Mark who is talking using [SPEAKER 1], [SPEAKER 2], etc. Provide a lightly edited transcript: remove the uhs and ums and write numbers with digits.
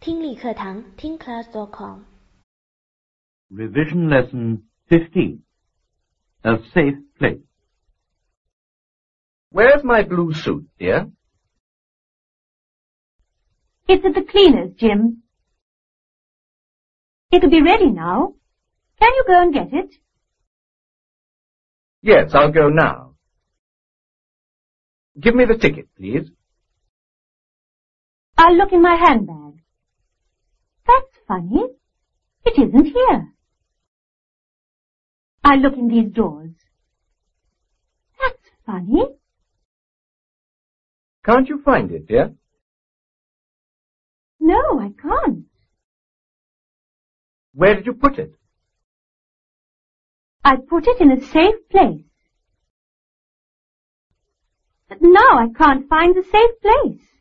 [SPEAKER 1] 听力课堂听class.com
[SPEAKER 2] Revision Lesson 15. A safe place.
[SPEAKER 3] Where's my blue suit, dear?
[SPEAKER 4] It's at the cleaner's, Jim. It'll be ready now. Can you go and get it?
[SPEAKER 3] Yes, I'll go now. Give me the ticket, please.
[SPEAKER 4] I'll look in my handbag. That's funny. It isn't here. I'll look in these drawers. That's funny.
[SPEAKER 3] Can't you find it, dear?
[SPEAKER 4] No, I can't.
[SPEAKER 3] Where did you put it?
[SPEAKER 4] I put it in a safe place. But now I can't find the safe place.